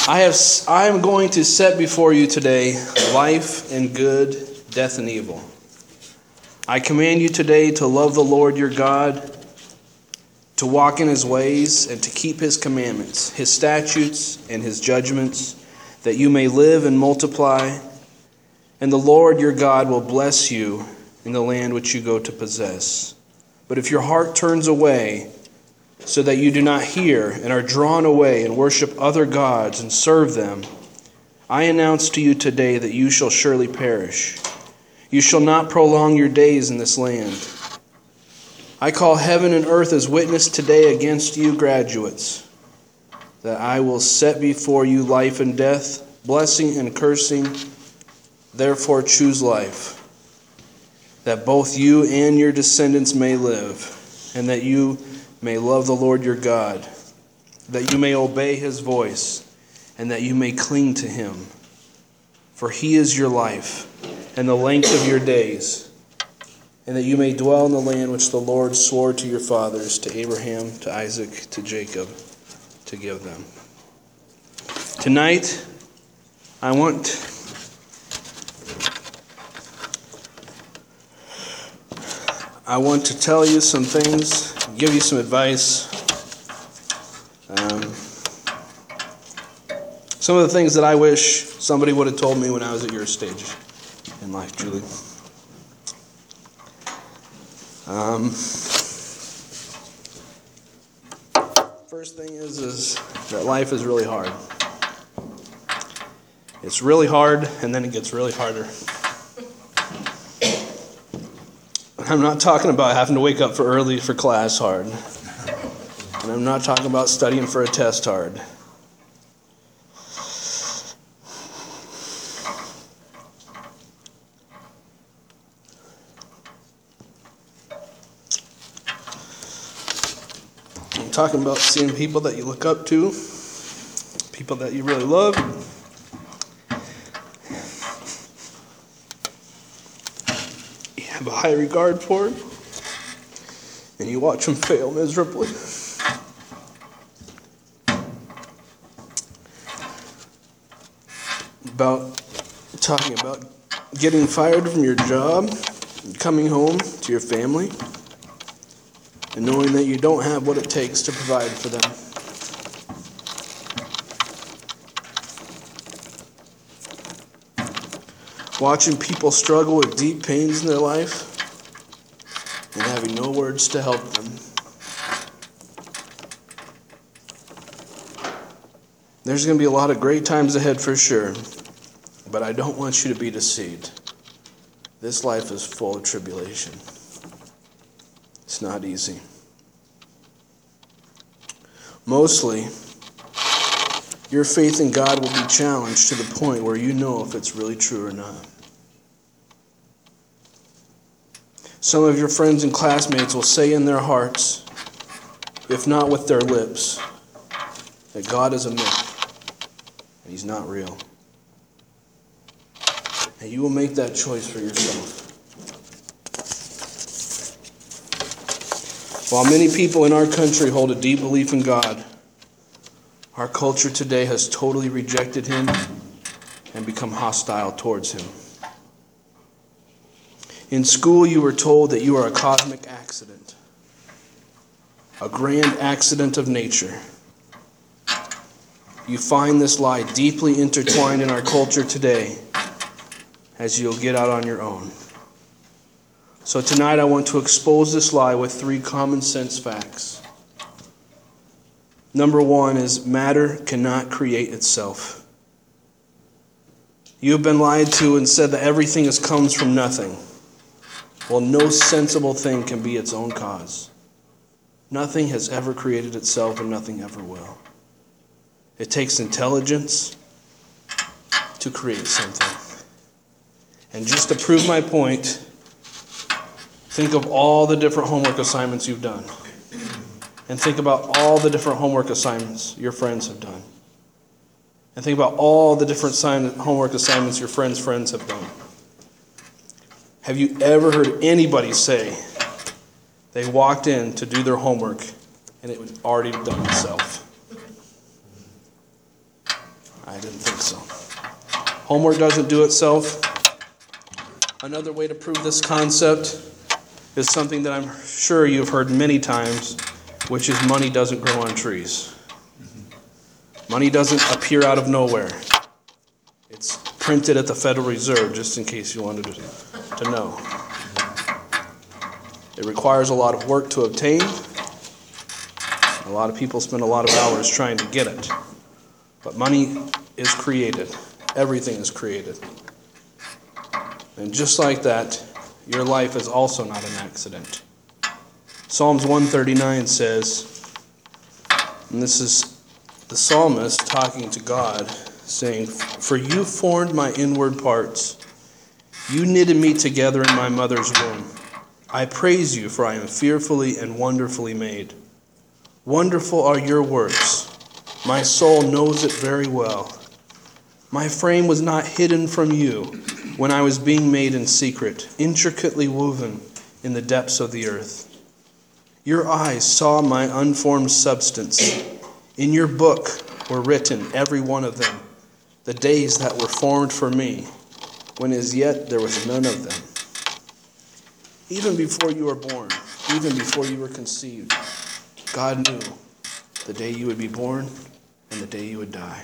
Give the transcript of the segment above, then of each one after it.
I am going to set before you today life and good, death and evil. I command you today to love the Lord your God, to walk in his ways, and to keep his commandments, his statutes, and his judgments, that you may live and multiply. And the Lord your God will bless you in the land which you go to possess. But if your heart turns away, so that you do not hear and are drawn away and worship other gods and serve them, I announce to you today that you shall surely perish. You shall not prolong your days in this land. I call heaven and earth as witness today against you graduates, that I will set before you life and death, blessing and cursing. Therefore choose life, that both you and your descendants may live, and that you may love the Lord your God, that you may obey his voice, and that you may cling to him. For he is your life, and the length of your days, and that you may dwell in the land which the Lord swore to your fathers, to Abraham, to Isaac, to Jacob, to give them. Tonight, I want to tell you some things, give you some advice. Some of the things that I wish somebody would have told me when I was at your stage in life, Julie. First thing is that life is really hard. It's really hard, and then it gets really harder. I'm not talking about having to wake up for early for class hard. And I'm not talking about studying for a test hard. I'm talking about seeing people that you look up to, people that you really love. Have a high regard for him, and you watch him fail miserably. Talking about getting fired from your job, and coming home to your family, and knowing that you don't have what it takes to provide for them. Watching people struggle with deep pains in their life and having no words to help them. There's going to be a lot of great times ahead for sure, but I don't want you to be deceived. This life is full of tribulation. It's not easy. Mostly, your faith in God will be challenged to the point where you know if it's really true or not. Some of your friends and classmates will say in their hearts, if not with their lips, that God is a myth and he's not real. And you will make that choice for yourself. While many people in our country hold a deep belief in God, our culture today has totally rejected him and become hostile towards him. In school, you were told that you are a cosmic accident, a grand accident of nature. You find this lie deeply intertwined in our culture today, as you'll get out on your own. So tonight I want to expose this lie with 3 common sense facts. Number 1 is matter cannot create itself. You have been lied to and said that everything comes from nothing. Well, no sensible thing can be its own cause. Nothing has ever created itself and nothing ever will. It takes intelligence to create something. And just to prove my point, think of all the different homework assignments you've done. And think about all the different homework assignments your friends have done. And think about all the different homework assignments your friends' friends have done. Have you ever heard anybody say they walked in to do their homework and it was already done itself? I didn't think so. Homework doesn't do itself. Another way to prove this concept is something that I'm sure you've heard many times, which is money doesn't grow on trees. Money doesn't appear out of nowhere. It's printed at the Federal Reserve, just in case you wanted to know. It requires a lot of work to obtain. A lot of people spend a lot of hours trying to get it. But money is created. Everything is created. And just like that, your life is also not an accident. Psalms 139 says, and this is the psalmist talking to God, saying, "For you formed my inward parts. You knitted me together in my mother's womb. I praise you, for I am fearfully and wonderfully made. Wonderful are your works. My soul knows it very well. My frame was not hidden from you when I was being made in secret, intricately woven in the depths of the earth. Your eyes saw my unformed substance. In your book were written, every one of them, the days that were formed for me, when as yet there was none of them. Even before you were born, even before you were conceived, God knew the day you would be born and the day you would die.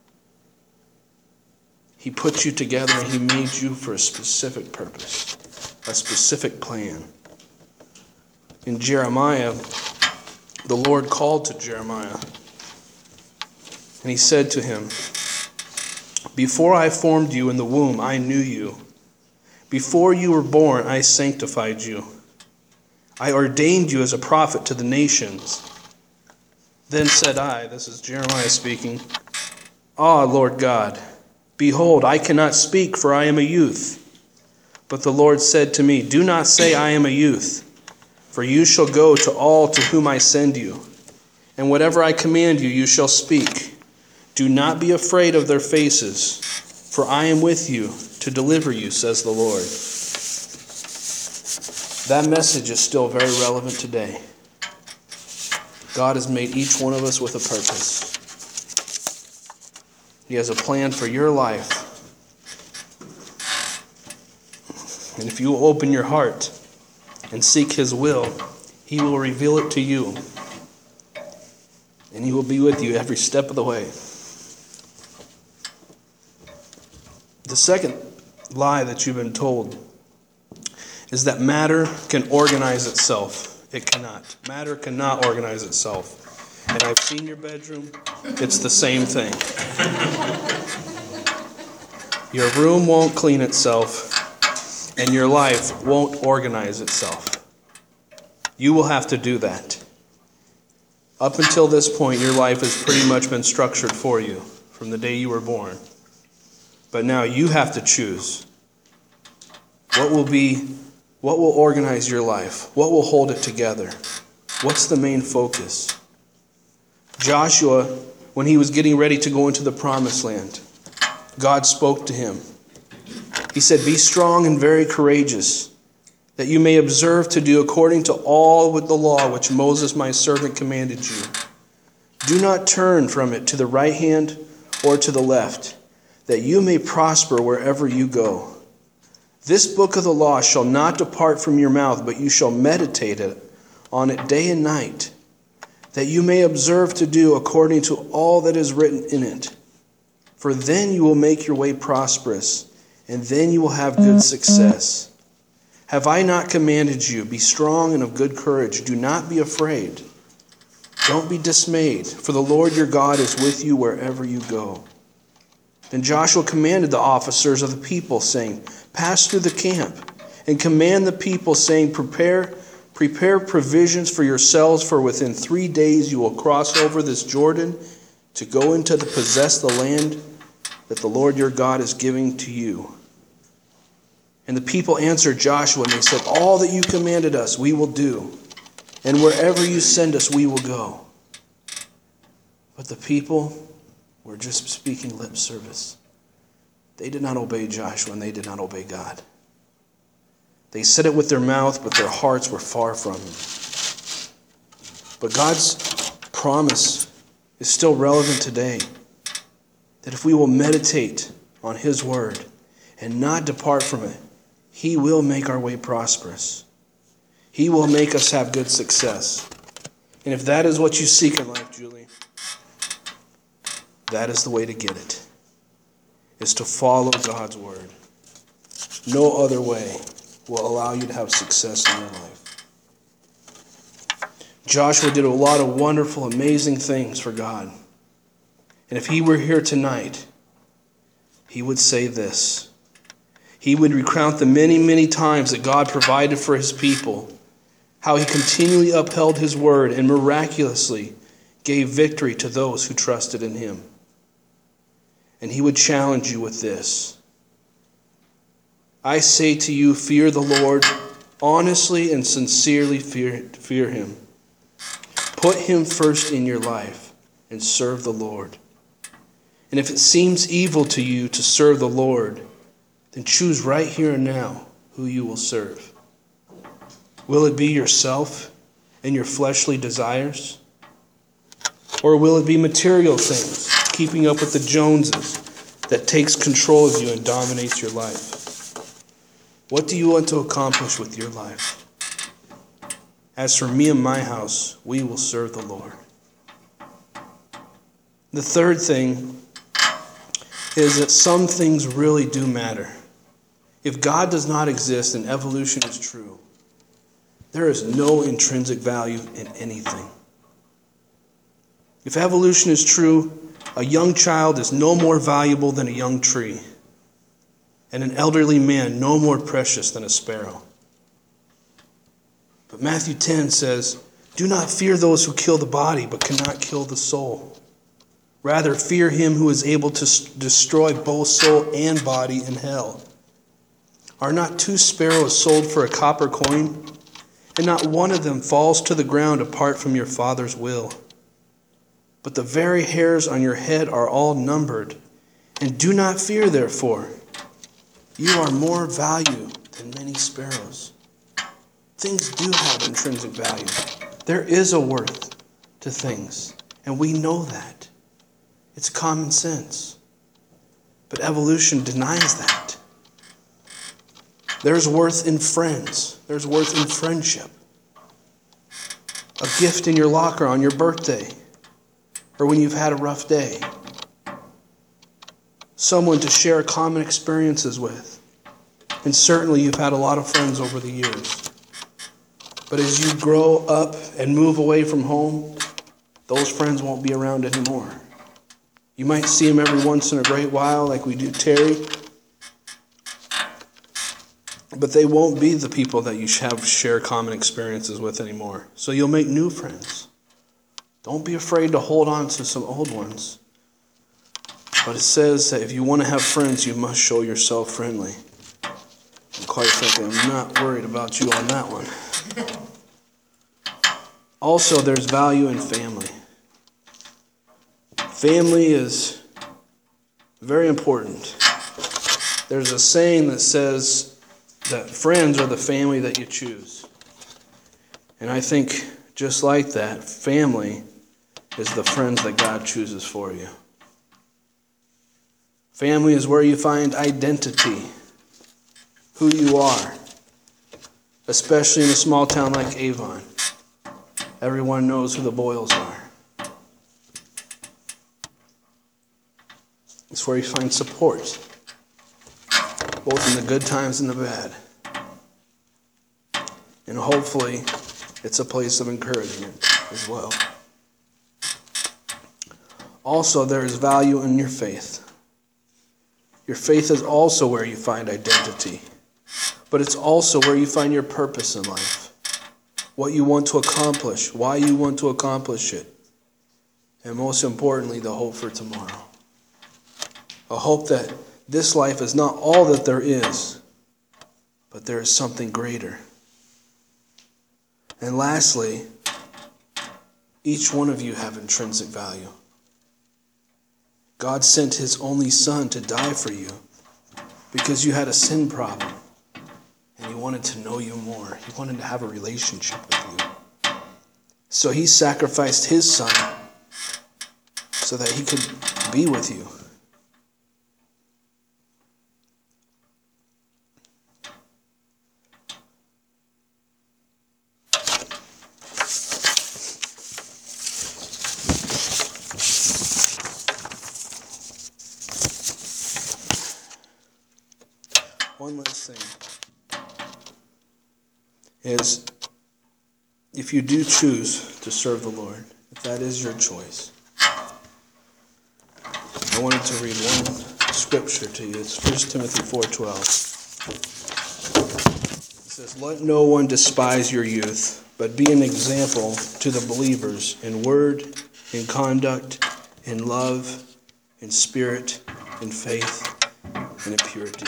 He put you together and he made you for a specific purpose, a specific plan. In Jeremiah, the Lord called to Jeremiah, and he said to him, "Before I formed you in the womb, I knew you. Before you were born, I sanctified you. I ordained you as a prophet to the nations. Then said I," this is Jeremiah speaking, "Ah, Lord God, behold, I cannot speak, for I am a youth." But the Lord said to me, "Do not say I am a youth, for you shall go to all to whom I send you, and whatever I command you, you shall speak. Do not be afraid of their faces, for I am with you to deliver you, says the Lord." That message is still very relevant today. God has made each one of us with a purpose. He has a plan for your life. And if you will open your heart and seek his will, he will reveal it to you. And he will be with you every step of the way. The second lie that you've been told is that matter can organize itself. It cannot. Matter cannot organize itself. And I've seen your bedroom. It's the same thing. Your room won't clean itself, and your life won't organize itself. You will have to do that. Up until this point, your life has pretty much been structured for you from the day you were born. But now you have to choose. What will organize your life? What will hold it together? What's the main focus? Joshua, when he was getting ready to go into the promised land, God spoke to him. He said, "Be strong and very courageous, that you may observe to do according to all with the law which Moses my servant commanded you. Do not turn from it to the right hand or to the left, that you may prosper wherever you go. This book of the law shall not depart from your mouth, but you shall meditate on it day and night, that you may observe to do according to all that is written in it. For then you will make your way prosperous, and then you will have good success. Have I not commanded you? Be strong and of good courage. Do not be afraid. Don't be dismayed, for the Lord your God is with you wherever you go." Then Joshua commanded the officers of the people, saying, "Pass through the camp, and command the people, saying, Prepare provisions for yourselves, for within 3 days you will cross over this Jordan to go into to possess the land that the Lord your God is giving to you." And the people answered Joshua, and they said, "All that you commanded us we will do, and wherever you send us we will go." But the people were just speaking lip service. They did not obey Joshua, and they did not obey God. They said it with their mouth, but their hearts were far from him. But God's promise is still relevant today. that if we will meditate on his word and not depart from it, he will make our way prosperous. He will make us have good success. And if that is what you seek in life, Julie, that is the way to get it, is to follow God's word. No other way will allow you to have success in your life. Joshua did a lot of wonderful, amazing things for God. And if he were here tonight, he would say this. He would recount the many, many times that God provided for his people, how he continually upheld his word and miraculously gave victory to those who trusted in him. And he would challenge you with this. I say to you, fear the Lord, honestly and sincerely fear him. Put him first in your life and serve the Lord. And if it seems evil to you to serve the Lord, then choose right here and now who you will serve. Will it be yourself and your fleshly desires? Or will it be material things, keeping up with the Joneses, that takes control of you and dominates your life? What do you want to accomplish with your life? As for me and my house, we will serve the Lord. The third thing is that some things really do matter. If God does not exist and evolution is true, there is no intrinsic value in anything. If evolution is true, a young child is no more valuable than a young tree, and an elderly man no more precious than a sparrow. But Matthew 10 says, do not fear those who kill the body but cannot kill the soul. Rather, fear him who is able to destroy both soul and body in hell. Are not 2 sparrows sold for a copper coin? And not one of them falls to the ground apart from your Father's will. But the very hairs on your head are all numbered. And do not fear, therefore. You are more value than many sparrows. Things do have intrinsic value. There is a worth to things, and we know that. It's common sense. But evolution denies that. There's worth in friends. There's worth in friendship. A gift in your locker on your birthday, or when you've had a rough day. Someone to share common experiences with. And certainly you've had a lot of friends over the years. But as you grow up and move away from home, those friends won't be around anymore. You might see them every once in a great while, like we do Terry. But they won't be the people that you share common experiences with anymore. So you'll make new friends. Don't be afraid to hold on to some old ones. But it says that if you want to have friends, you must show yourself friendly. And quite frankly, I'm not worried about you on that one. Also, there's value in family. Family is very important. There's a saying that says that friends are the family that you choose. And I think just like that, family is the friends that God chooses for you. Family is where you find identity, who you are, especially in a small town like Avon. Everyone knows who the Boyles are. It's where you find support, both in the good times and the bad. And hopefully, it's a place of encouragement as well. Also, there is value in your faith. Your faith is also where you find identity, but it's also where you find your purpose in life, what you want to accomplish, why you want to accomplish it, and most importantly, the hope for tomorrow. A hope that this life is not all that there is, but there is something greater. And lastly, each one of you have intrinsic value. God sent his only Son to die for you because you had a sin problem and he wanted to know you more. He wanted to have a relationship with you. So he sacrificed his Son so that he could be with you one last thing is, if you do choose to serve the Lord, if that is your choice, I wanted to read one scripture to you. It's 1 Timothy 4:12. It says, "Let no one despise your youth, but be an example to the believers in word, in conduct, in love, in spirit, in faith, and in purity."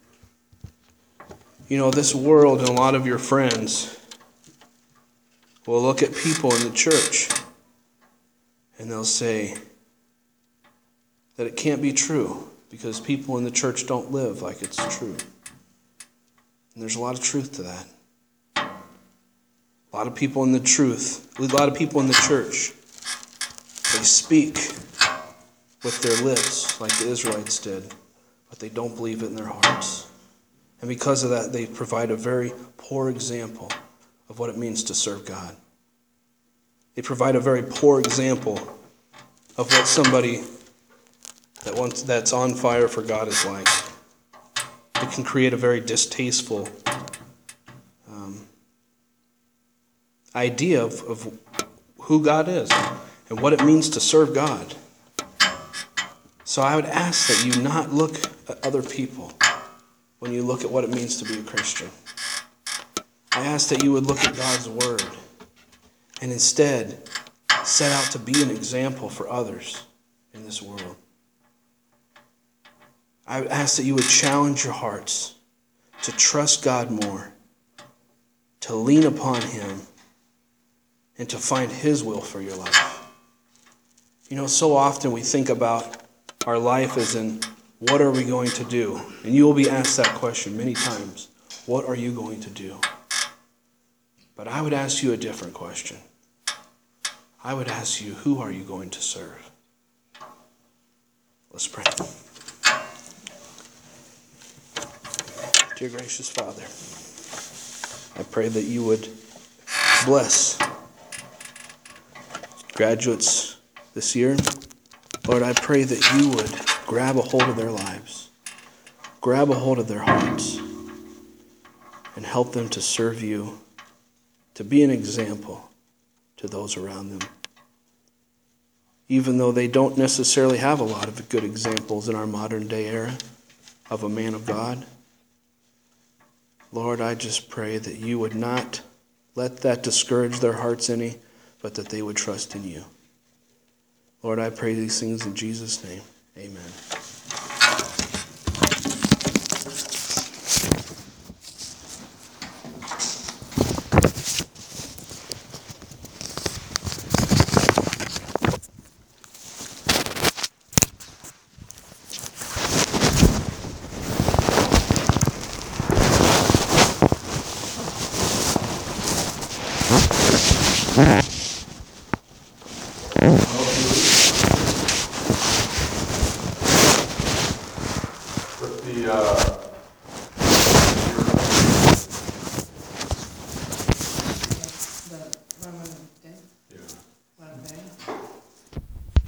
You know, this world and a lot of your friends will look at people in the church and they'll say that it can't be true because people in the church don't live like it's true. And there's a lot of truth to that. A lot of people in the church, they speak with their lips like the Israelites did, but they don't believe it in their hearts. And because of that, they provide a very poor example of what it means to serve God. They provide a very poor example of what somebody that's on fire for God is like. It can create a very distasteful idea of who God is and what it means to serve God. So I would ask that you not look at other people when you look at what it means to be a Christian. I ask that you would look at God's Word and instead set out to be an example for others in this world. I would ask that you would challenge your hearts to trust God more, to lean upon Him, and to find His will for your life. You know, so often we think about our life as in, what are we going to do? And you will be asked that question many times. What are you going to do? But I would ask you a different question. I would ask you, who are you going to serve? Let's pray. Dear gracious Father, I pray that you would bless graduates this year. Lord, I pray that you would grab a hold of their lives, grab a hold of their hearts, and help them to serve you, to be an example to those around them. Even though they don't necessarily have a lot of good examples in our modern day era of a man of God, Lord, I just pray that you would not let that discourage their hearts any, but that they would trust in you. Lord, I pray these things in Jesus' name. Amen. With the